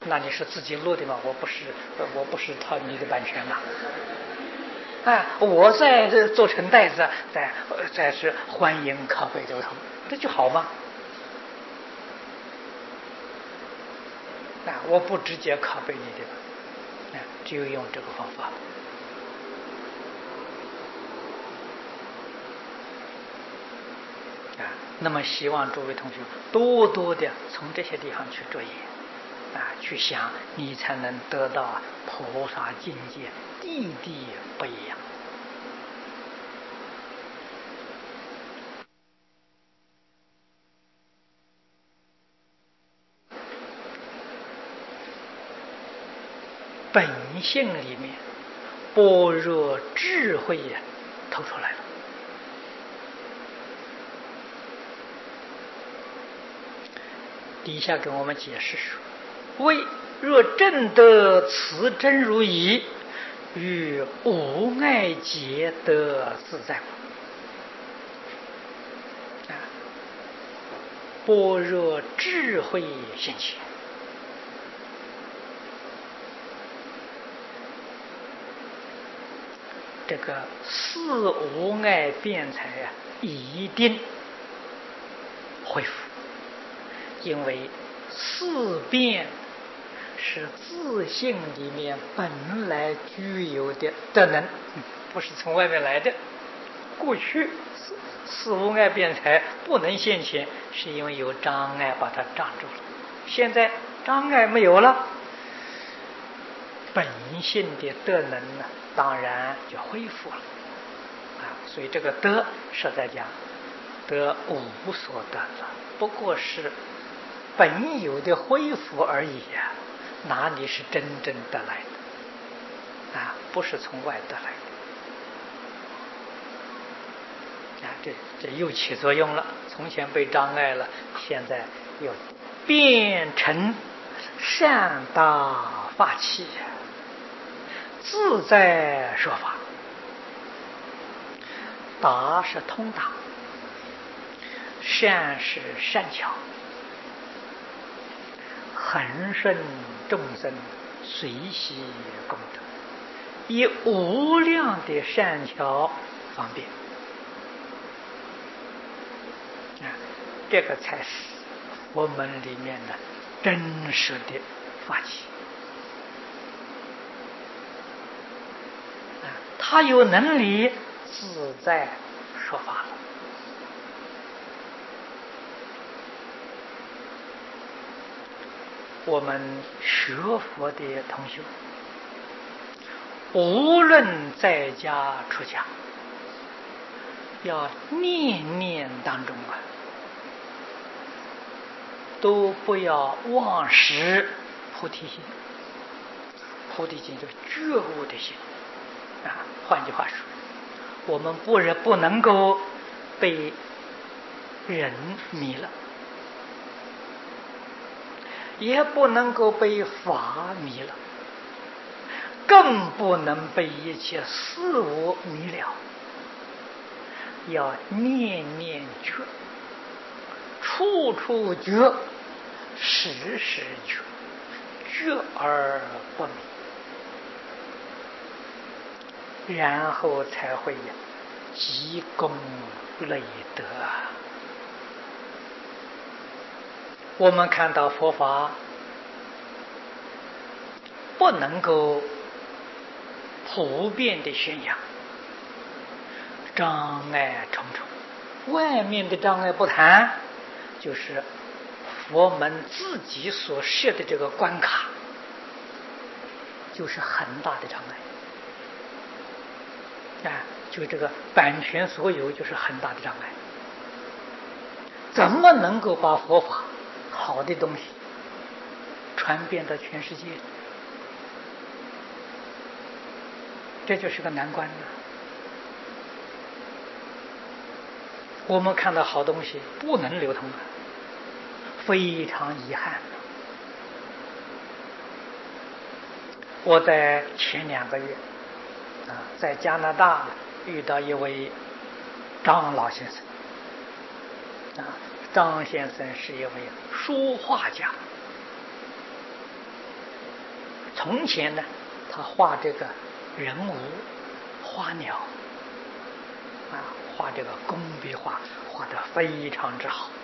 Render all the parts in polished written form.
那你是自己录的吗？我不是套你的版权嘛。我在这做成袋子，再是欢迎咖啡流通，这就好吗？我不直接拷贝你的，只有用这个方法。那么希望诸位同学多多的从这些地方去着眼，去想，你才能得到菩萨境界，地地不一样。本性里面般若智慧透出来了。底下给我们解释说：谓若证得此真如意，与无碍结得自在般若智慧现前。这个四无碍辩才一定恢复，因为四辩是自性里面本来具有的德能，不是从外面来的。过去四无碍辩才不能现前，是因为有障碍把它障住了。现在障碍没有了，本性的德能呢，当然就恢复了所以这个德实在讲，得无所得了，不过是本有的恢复而已哪里是真正得来的不是从外得来的这又起作用了。从前被障碍了，现在又变成善大法器，自在说法。达是通达，善是善巧，恒顺众生，随喜功德，以无量的善巧方便这个才是佛门里面的真实的法器他有能力自在说法了。我们学佛的同学，无论在家出家，要念念当中都不要忘失菩提心。菩提心就是觉悟的心换句话说，我们不能够被人迷了，也不能够被法迷了，更不能被一切事物迷了。要念念觉，处处觉，时时觉，觉而不迷，然后才会积功累德我们看到佛法不能够普遍的宣扬，障碍重重。外面的障碍不谈，就是佛门自己所设的这个关卡，就是很大的障碍就这个版权所有就是很大的障碍。怎么能够把佛法好的东西传遍到全世界？这就是个难关我们看到好东西不能流通非常遗憾我在前2个月在加拿大遇到一位张老先生张先生是一位书画家从前呢，他画这个人物、花鸟，画这个工笔画，画得非常之好。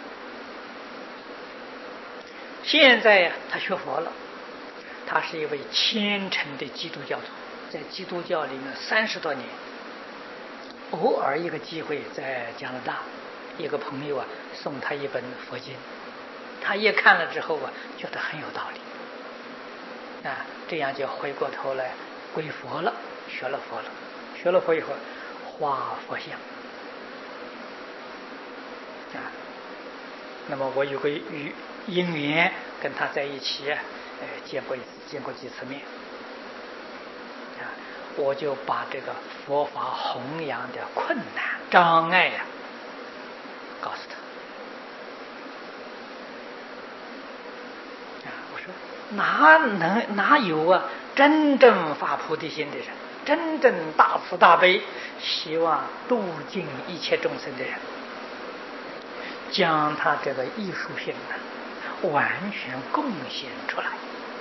现在呀，他学佛了，他是一位虔诚的基督教徒，在基督教里面30多年。偶尔一个机会，在加拿大，一个朋友送他一本佛经，他一看了之后觉得很有道理，这样就回过头来归佛了，学了佛了，学了佛以后画佛像，那么我有个因缘跟他在一起，见过几次面，我就把这个佛法弘扬的困难障碍告诉他。我说哪有真正发菩提心的人，真正大慈大悲，希望度尽一切众生的人，将他这个艺术性完全贡献出来，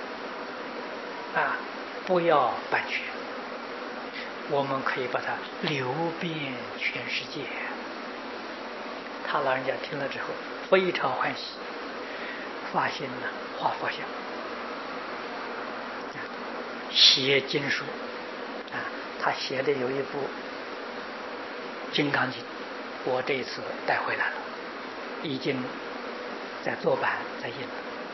不要版权，我们可以把它流遍全世界。他老人家听了之后非常欢喜，发心画佛像，写经书，他写的有一部《金刚经》，我这一次带回来了，已经在做版在印了。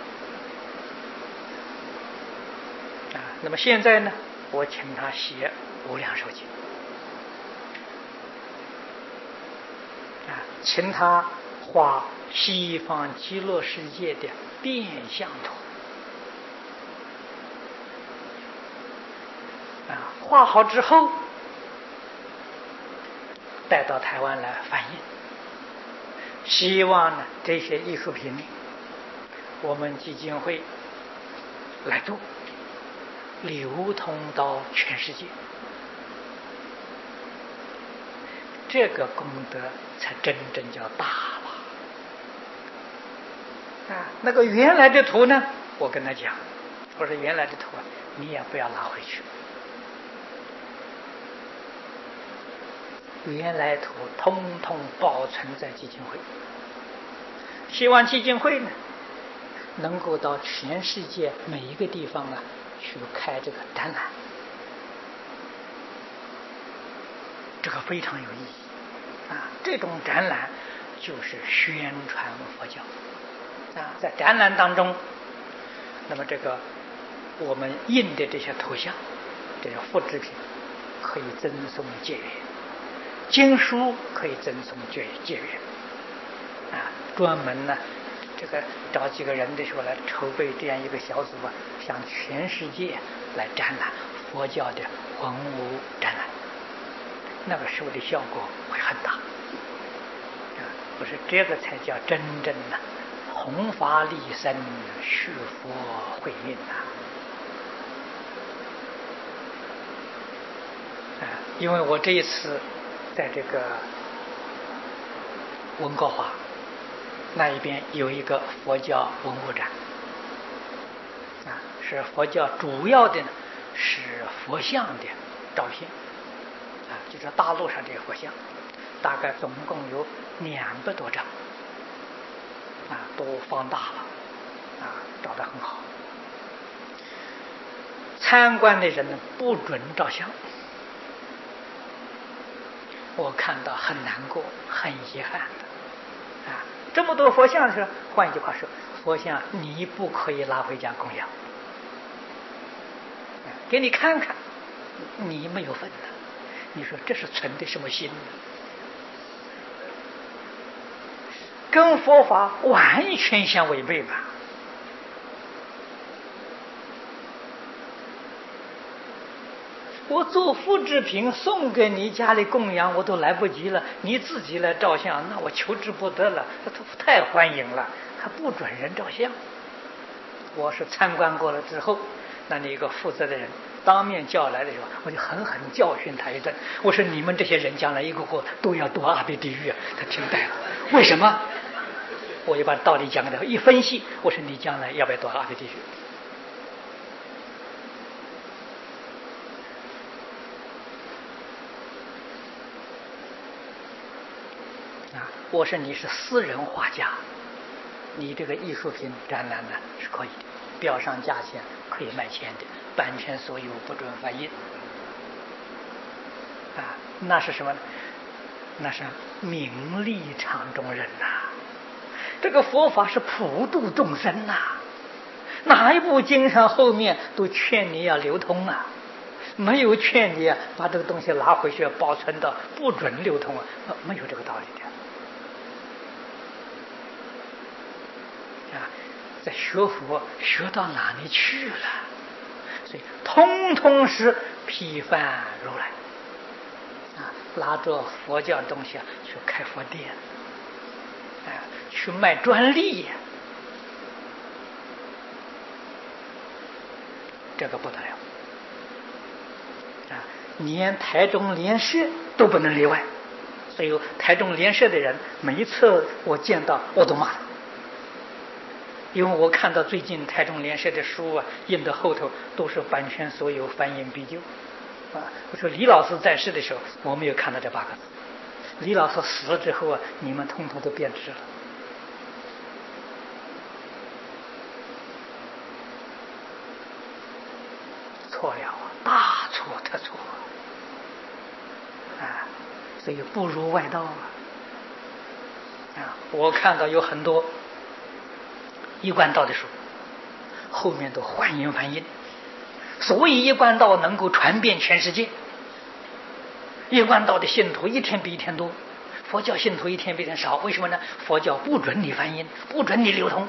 那么现在呢，我请他写《无量寿经》，请他画西方极乐世界的变相图，画好之后带到台湾来翻印，希望这些艺术品我们基金会来做，流通到全世界，这个功德才真正叫大了。那个原来的图呢，我跟他讲，我说原来的图你也不要拿回去，原来图通通保存在基金会，希望基金会呢能够到全世界每一个地方去开这个展览，这个非常有意义这种展览就是宣传佛教在展览当中，那么这个我们印的这些图像，这些复制品可以赠送结缘，经书可以赠送结缘专门这个找几个人的时候来筹备这样一个小组向全世界来展览佛教的文物展览，那个时候的效果会很大不是这个才叫真正弘法利生，续佛慧命因为我这一次在这个温哥华那一边有一个佛教文物展是佛教主要的是佛像的照片就是大陆上这些佛像，大概总共有200多张都放大了照得很好。参观的人不准照相，我看到很难过，很遗憾的这么多佛像的时候，换一句话说，佛像你不可以拿回家供养，给你看看，你没有份的，你说这是存的什么心呢？跟佛法完全相违背吧。我做复制品送给你家里供养我都来不及了，你自己来照相，那我求之不得了，太欢迎了，他不准人照相。我是参观过了之后，那里一个负责的人当面叫来的时候，我就狠狠教训他一顿，我说你们这些人将来一个个都要堕阿鼻地狱他听呆了，为什么？我就把道理讲给他一分析，我说你将来要不要堕阿鼻地狱？ 我说你是私人画家，你这个艺术品展览呢是可以的，标上价钱可以卖钱的，版权所有，不准翻印。啊，那是什么呢？那是名利场中人呐。这个佛法是普度众生呐，哪一部经上后面都劝你要流通啊，没有劝你把这个东西拿回去保存到不准流通啊，没有这个道理的。啊，在学佛学到哪里去了？所以通通是批判如来啊，拿着佛教东西去开佛店，去卖专利，这个不得了啊！连台中联社都不能例外，所以台中联社的人每一次我见到我都骂他，因为我看到最近台中联社的书印的后头都是版权所有，翻印必究啊！我说李老师在世的时候我没有看到这8个字，李老师死了之后你们通通都变质了。错了大错特错啊！所以不如外道啊！我看到有很多一贯道的书，后面都换印翻印，所以一贯道能够传遍全世界。一贯道的信徒一天比一天多，佛教信徒一天比一天少，为什么呢？佛教不准你翻印，不准你流通。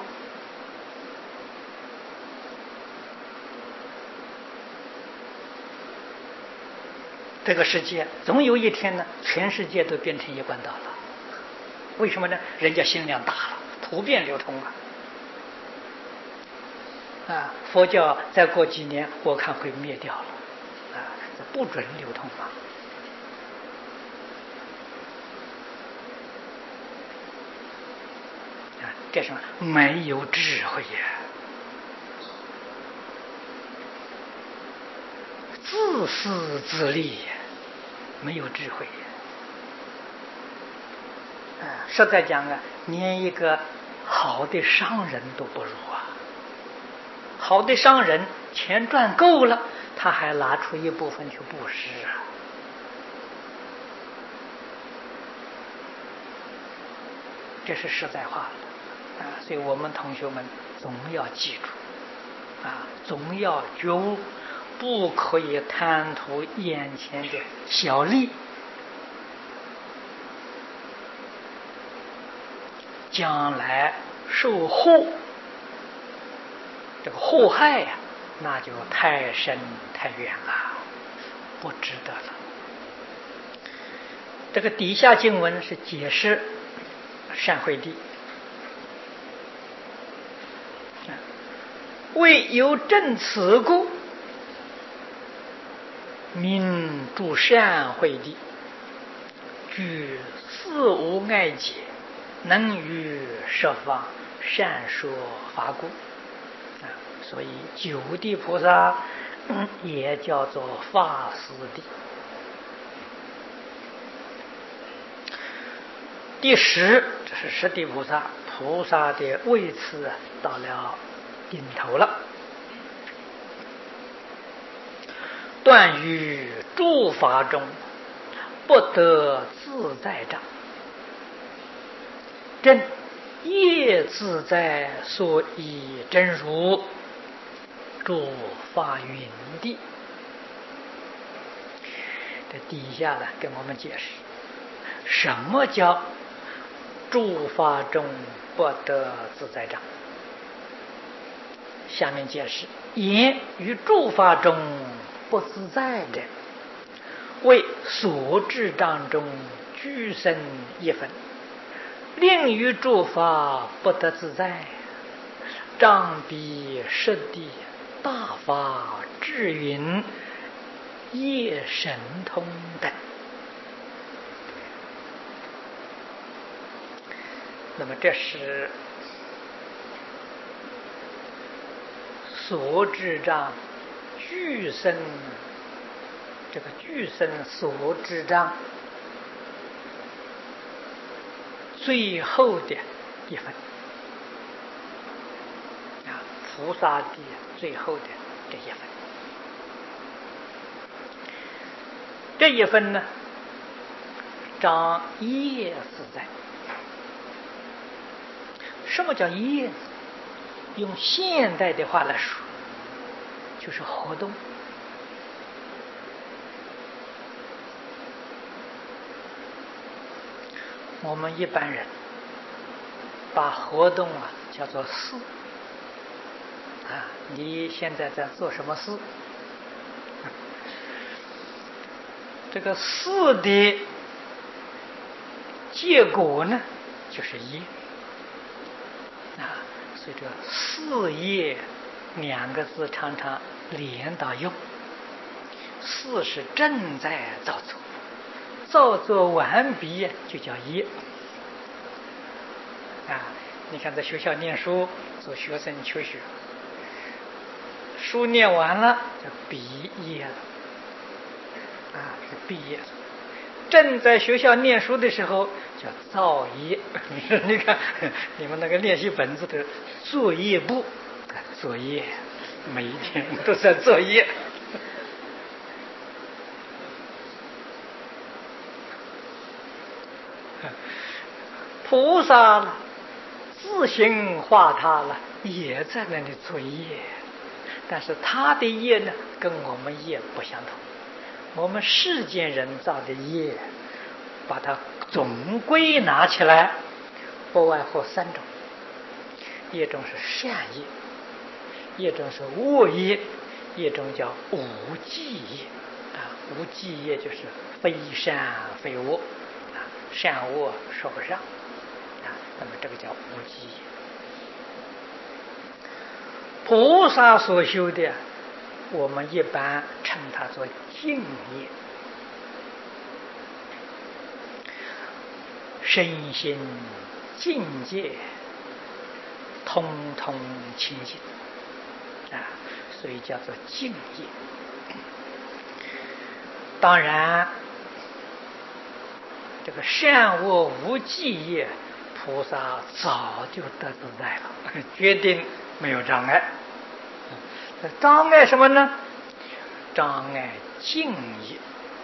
这个世界总有一天呢，全世界都变成一贯道了。为什么呢？人家心量大了，普遍流通了。啊，佛教再过几年，我看会灭掉了，啊，不准流通了。啊，这是没有智慧呀，自私自利，没有智慧。实在讲连一个好的商人都不如啊！好的商人钱赚够了，他还拿出一部分去布施啊！这是实在话了啊！所以我们同学们总要记住啊，总要觉悟，不可以贪图眼前的小利。将来受祸，这个祸害呀，那就太深太远了，不值得了。这个底下经文是解释善慧地，为有正此故，名住善慧地，具四无碍解，能于十方善说法故啊，所以九地菩萨也叫做法师地。第10，这是十地菩萨，菩萨的位次到了顶头了。断于诸法中，不得自在障。真业自在所以真如，诸法云地。这底下呢，跟我们解释什么叫诸法中不得自在障。下面解释：言于诸法中不自在者，为所知障中俱生一分；令于诸法不得自在，障彼实地大法智云业神通等。那么这是所知障俱生，这个俱生所知障最后的一分菩萨的最后的这一分。这一分呢，长业自在。什么叫业？用现代的话来说，就是活动。我们一般人把活动叫做事你现在在做什么事？这个事的结果呢，就是业所以这个事业两个字常常连到用。事是正在造作，造作完毕就叫业你看在学校念书，做学生求学，书念完了就毕业了是毕业了。正在学校念书的时候叫造业。你看你们那个练习本子的作业簿，作业每一天都在作业。菩萨自行化他了，也在那里作业，但是他的业呢，跟我们业不相同。我们世间人造的业，把它总归拿起来，不外乎三种：一种是善业，一种是恶业，一种叫无记业无记业就是非善非恶善恶说不上那么这个叫无记业。菩萨所修的，我们一般称它做净业，身心境界通通清净所以叫做净业。当然这个善恶无记业，菩萨早就得自在了，决定没有障碍。障碍什么呢？障碍净业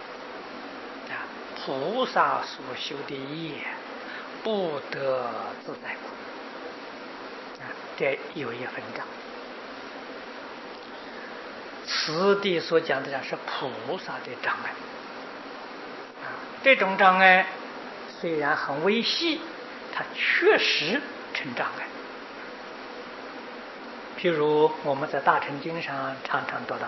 菩萨所修的业不得自在故这有一分障。此地所讲的是菩萨的障碍这种障碍虽然很微细，它确实成障碍。譬如我们在大乘经上常常读到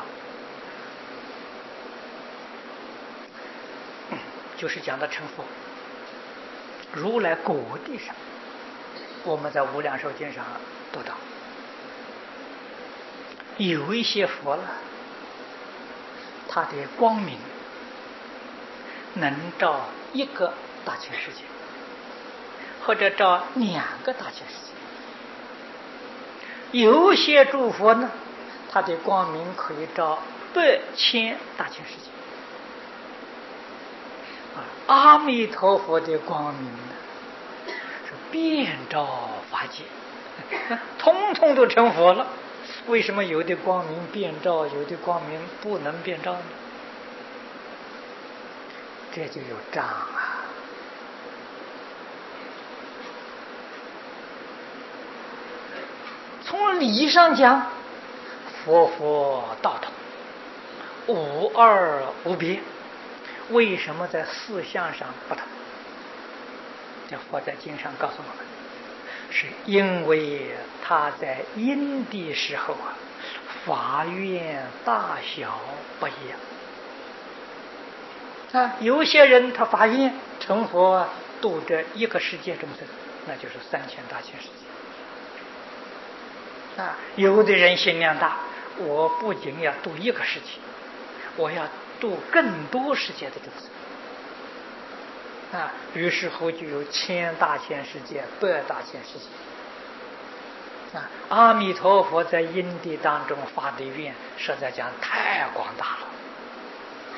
就是讲的成佛，如来果地上，我们在无量寿经上读到有一些佛了，他的光明能照一个大千世界，或者照两个大千世界。有些诸佛呢，他的光明可以照8,000大千世界。阿弥陀佛的光明呢，是遍照法界，通通都成佛了。为什么有的光明遍照，有的光明不能遍照呢？这就有障从理上讲，佛道同，无二无别。为什么在四相上不同？这佛在经上告诉我们，是因为他在因的时候法愿大小不一样有些人他发愿成佛度这一个世界众生，那就是3000大千世界有的人心量大，我不仅要度一个世界，我要度更多世界的众生于是乎就有1000大千世界、100大千世界阿弥陀佛在因地当中发的愿，实在讲太广大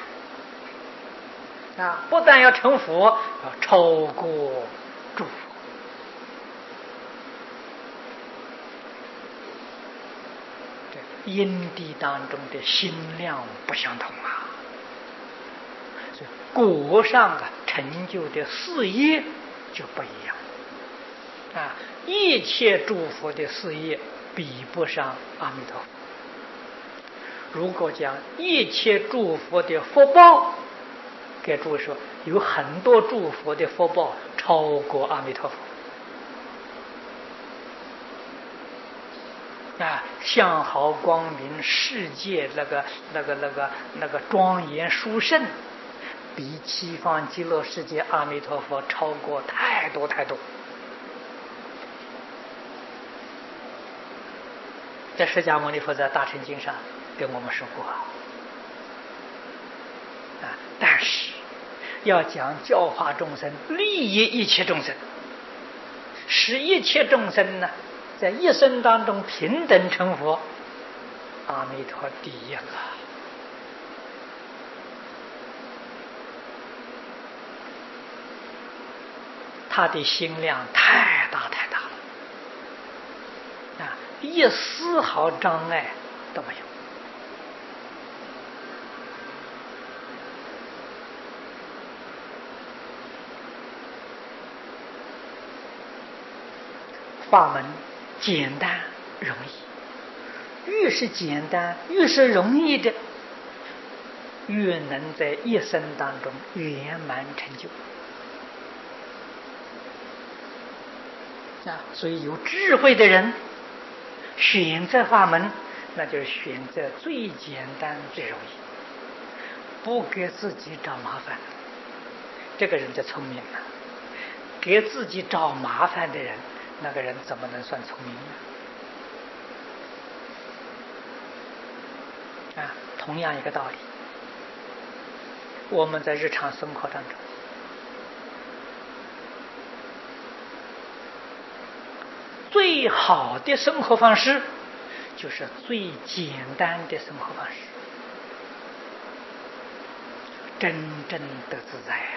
了不但要成佛，要超过诸佛因地当中的心量不相同啊，所以果上成就的事业就不一样啊。一切诸佛的事业比不上阿弥陀佛。如果讲一切诸佛的福报，给诸位说，有很多诸佛的福报超过阿弥陀佛啊，相好光明，世界那个庄严殊胜，比西方极乐世界阿弥陀佛超过太多太多。在释迦牟尼佛在大乘经上跟我们说过啊，但是要讲教化众生，利益一切众生，使一切众生呢在一生当中平等成佛，阿弥陀第一了。他的心量太大太大了啊，一丝毫障碍都没有。法门简单容易，越是简单越是容易的，越能在一生当中圆满成就啊！所以有智慧的人选择法门，那就是选择最简单最容易，不给自己找麻烦，这个人就聪明了。给自己找麻烦的人，那个人怎么能算聪明呢？啊，同样一个道理，我们在日常生活当中，最好的生活方式就是最简单的生活方式，真正的自在啊！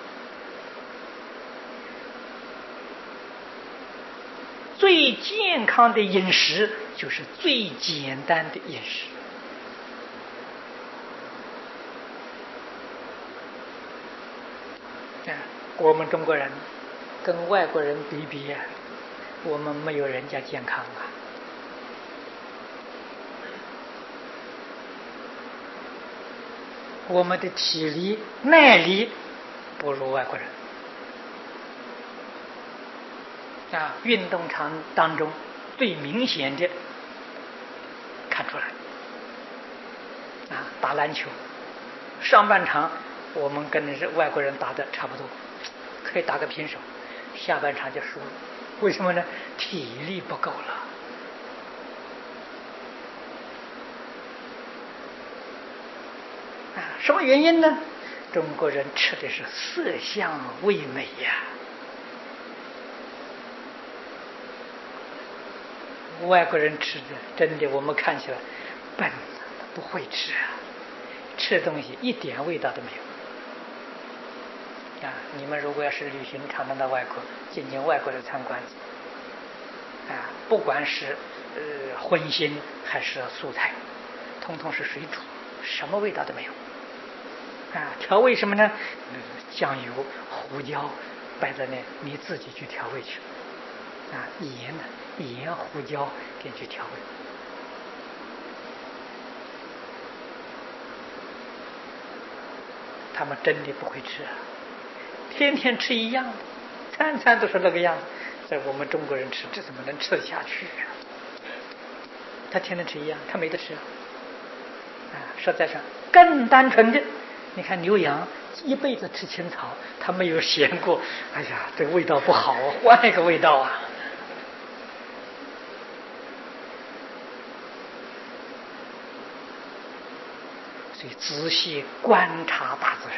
最健康的饮食就是最简单的饮食。我们中国人跟外国人比比，我们没有人家健康啊。我们的体力耐力不如外国人啊，运动场当中最明显的看出来啊，打篮球上半场我们跟外国人打的差不多，可以打个平手，下半场就输了。为什么呢？体力不够了啊！什么原因呢？中国人吃的是色香味美呀，外国人吃的真的我们看起来笨，不会吃啊，吃东西一点味道都没有啊！你们如果要是旅行常常到外国，进外国的餐馆啊，不管是荤腥还是素菜，通通是水煮，什么味道都没有啊！调味什么呢？酱油、胡椒摆在那，你自己去调味去啊！盐呢？盐、胡椒给你去调味。他们真的不会吃啊，天天吃一样的，餐餐都是那个样子。在我们中国人吃，这怎么能吃得下去啊？他天天吃一样，他没得吃啊！实在上更单纯的，你看牛羊一辈子吃青草，他没有嫌过，哎呀，这个味道不好，换一个味道啊！所以仔细观察大自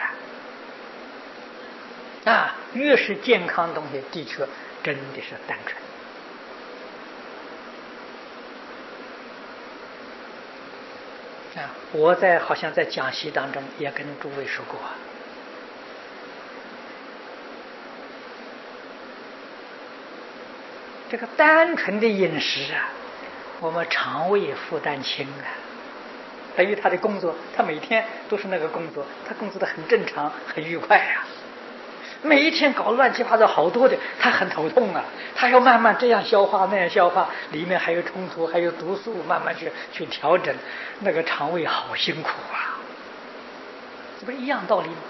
然啊，越是健康的东西，的确真的是单纯啊！我好像在讲习当中也跟诸位说过这个单纯的饮食啊， 我们肠胃负担轻啊，等于他的工作，他每天都是那个工作，他工作的很正常，很愉快呀。每一天搞乱七八糟好多的，他很头痛啊，他要慢慢这样消化那样消化，里面还有冲突，还有毒素，慢慢去调整，那个肠胃好辛苦啊，这不是一样道理吗？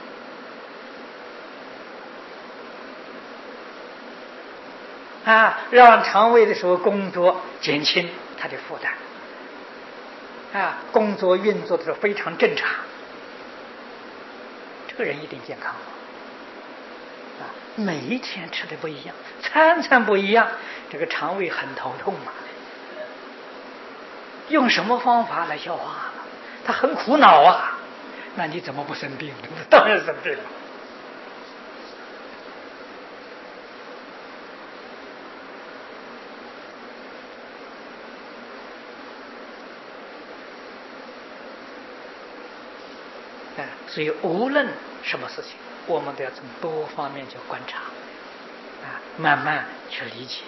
啊，让肠胃的时候工作减轻它的负担，啊，工作运作的时候非常正常，这个人一定健康。啊，每一天吃的不一样，餐餐不一样，这个肠胃很头痛嘛。用什么方法来消化？他很苦恼啊。那你怎么不生病？当然生病了。所以无论什么事情，我们都要从多方面去观察，啊，慢慢去理解。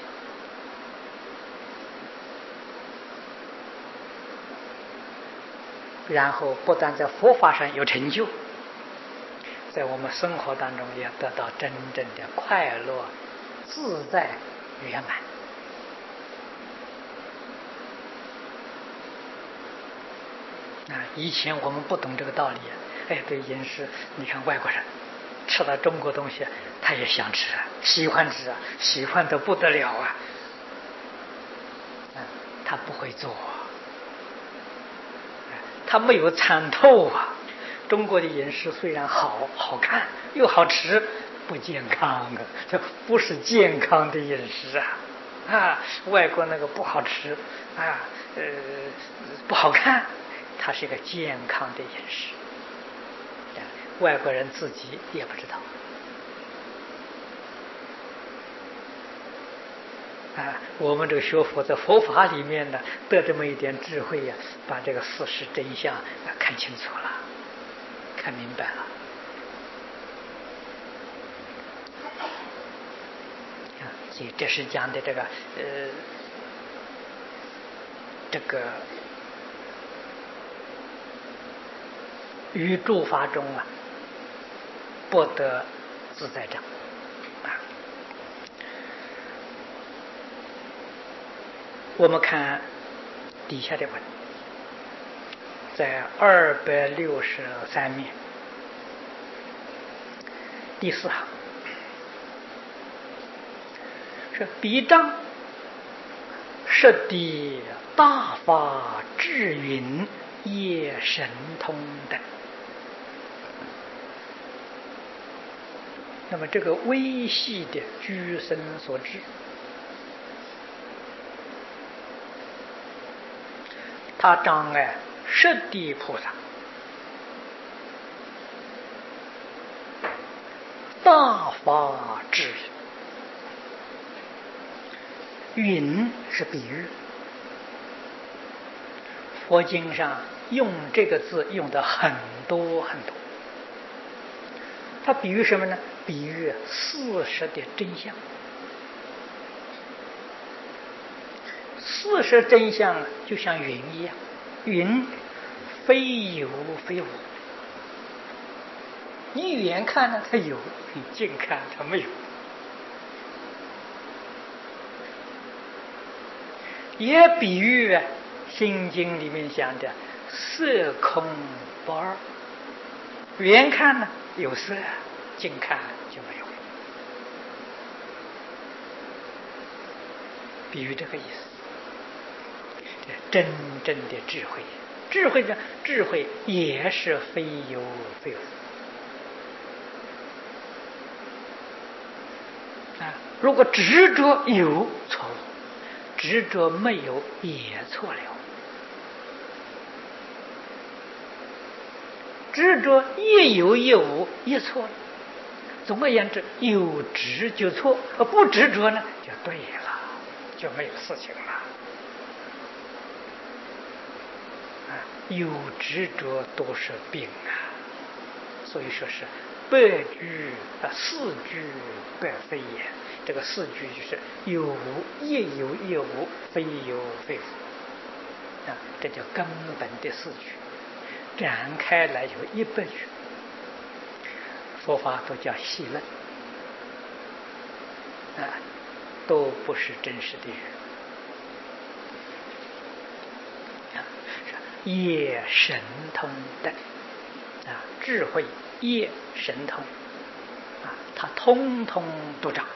然后不但在佛法上有成就，在我们生活当中也得到真正的快乐、自在、圆满。以前我们不懂这个道理，对饮食，你看外国人吃到中国东西，他也想吃，喜欢吃，喜欢得不得了啊！他不会做，他没有参透啊。中国的饮食虽然好看又好吃，不健康啊，这不是健康的饮食啊！外国那个不好吃啊，不好看。它是一个健康的饮食，外国人自己也不知道我们这个学佛在佛法里面呢，得这么一点智慧呀，把这个事实真相看清楚了，看明白了。所以这是讲的这个于诸法中不得自在障我们看底下的文，在263面第4行是彼障摄地大法智云业神通等。那么这个微细的居身所知，它障碍摄地菩萨大法智云是比喻，佛经上用这个字用的很多很多。它比喻什么呢？比喻事实的真相。事实真相就像云一样，云非有非无。你远看呢，它有；你近看它没有。也比喻心经里面讲的色空不二，远看呢有色，近看就没有。比喻这个意思，真正的智慧，智慧也是非有非无如果执着有错误，执着没有也错了，执着也有也无也错了。总而言之，有执就错，不执着呢就对了，就没有事情了。有执着都是病所以说是百句四句百非也。这个四句就是有无也有也无，非有非无。 这叫根本的4句，展开来有100句。佛法都叫戏论，都不是真实的人。业神通等智慧业神通他通通都长。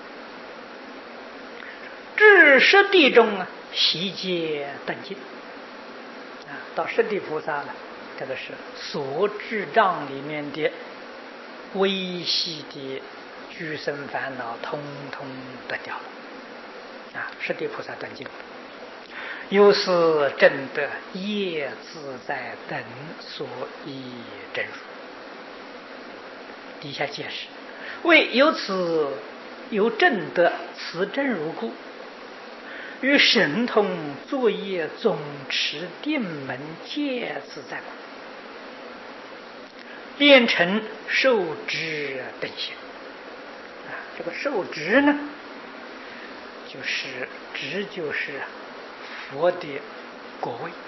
至实地中悉皆断尽到实地菩萨了，这个是所智障里面的微细的居生烦恼通通断掉了实地菩萨断尽了。又是证得业自在等所依真如。底下解释，为由此由证得此真如故，与神通作业总持定门戒自在故，变成受持等相这个受持呢，就是持就是佛的果位，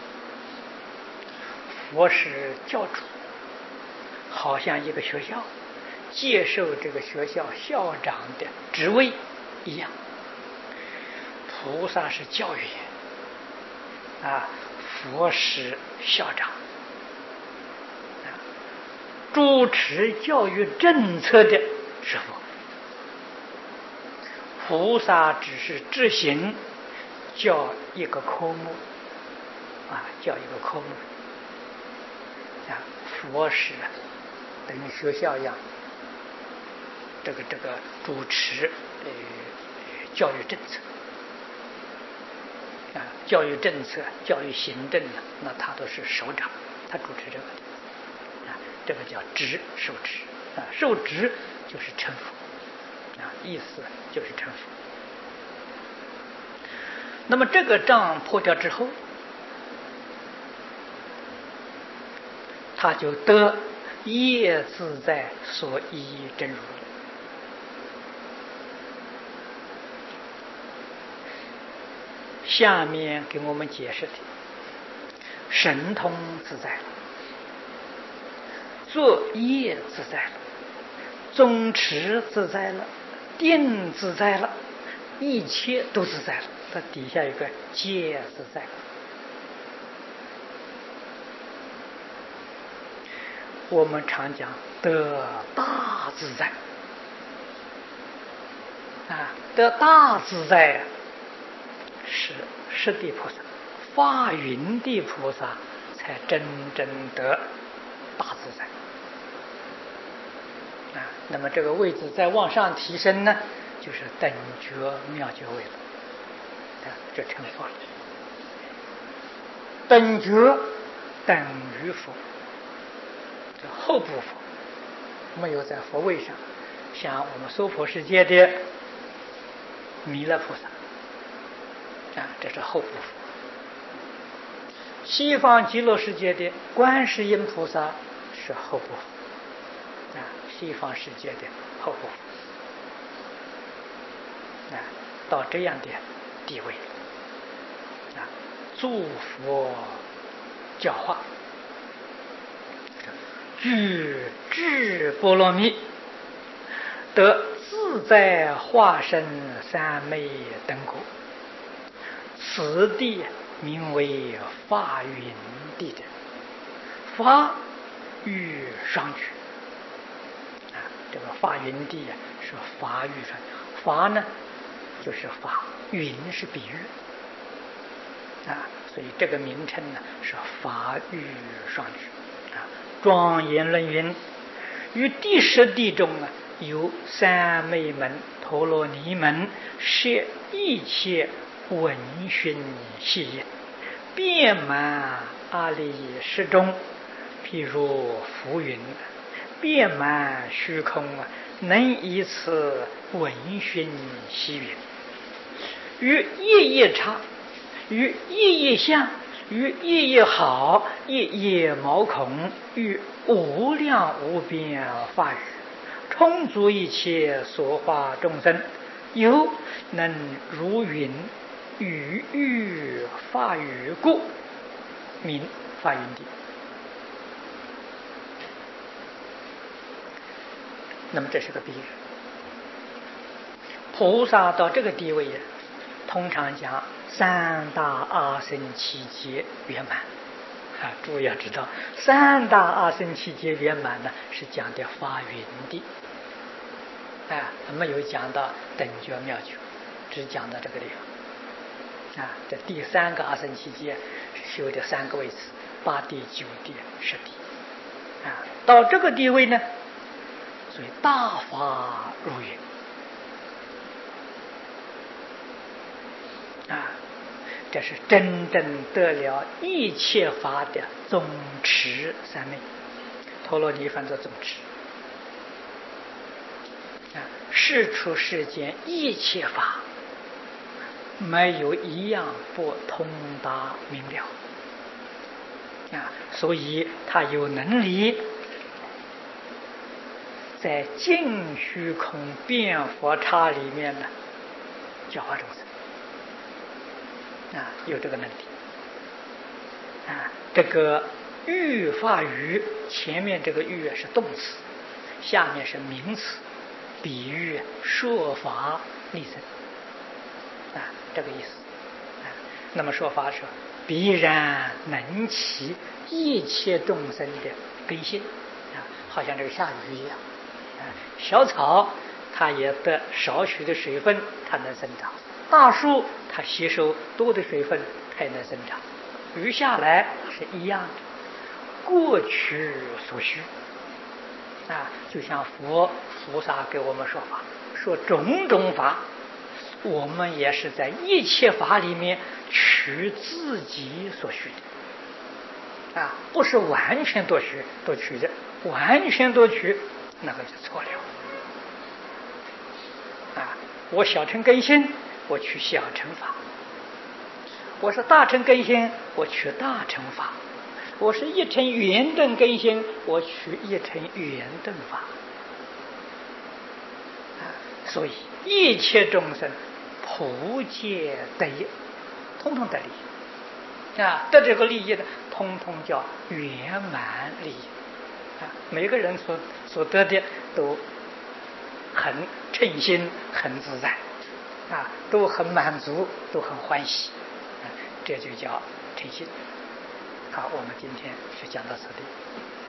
佛是教主，好像一个学校接受这个学校校长的职位一样。菩萨是教育佛是校长主持教育政策的是佛，菩萨只是执行教一个科目教一个科目佛是等于学校一样，这个主持教育政策教育政策教育行政那他都是首长，他主持这个的这个叫职，受职受职就是成佛意思就是成佛。那么这个障破掉之后，他就得业自在所依真如。下面给我们解释的神通自在了，作业自在了，总持自在了，定自在了，一切都自在了。它底下有个戒自在。我们常讲得大自在得大自在是实地菩萨、发云地菩萨才真正得大自在那么这个位置再往上提升呢，就是等觉妙觉位了这成佛了。等觉等于佛，这后部佛没有在佛位上，像我们娑婆世界的弥勒菩萨这是后部佛。西方极乐世界的观世音菩萨是后部佛西方世界的后部佛到这样的地位诸佛教化具智波罗蜜，得自在化身三昧等果，此地名为法云地的法语双举这个法云地是法语双举，法呢就是法，云是比喻所以这个名称呢是法语双举庄严论云，于第十地中有三昧门、陀罗尼门，摄一切闻熏细业，遍满阿利世中，譬如浮云，遍满虚空，能以此闻熏细云，于夜夜差，于夜夜相，于夜夜好，夜夜毛孔，于无量无边法语，充足一切所化众生，有能如云雨雨法语故， 名发云地。那么这是个比喻。菩萨到这个地位呀，通常讲三大阿僧祇劫圆满。诸位要知道，三大阿僧祇劫圆满呢，是讲的发云地。没有讲到等觉妙觉，只讲到这个地方。这第三个阿僧祇劫修的3个位次：8地、9地、10地。到这个地位呢，所以大法如云。这是真正得了一切法的总持三昧，陀罗尼翻作总持。世出世间一切法，没有一样不通达明了。所以他有能力在尽虚空变佛刹里面呢，教化众生。有这个能力。这个欲法语，前面这个欲是动词，下面是名词，比喻说法立身。这个意思。那么说法说，必然能起一切众生的根性。好像这个下雨一样。小草它也得少许的水分，它能生长。大树它吸收多的水分，它也能生长。雨下来是一样的，过去所需。就像佛菩萨给我们说法，说种种法，我们也是在一切法里面取自己所需的。不是完全多取的，完全多取那个就错了。我小乘根性，我取小乘法；我是大乘根性，我取大乘法；我是一乘圆顿根性，我取一乘圆顿法。所以一切众生普皆得益，通通得利益。得这个利益的，通通叫圆满利益。每个人所得的都很称心，很自在，都很满足，都很欢喜。这就叫称心。好，我们今天就讲到此地。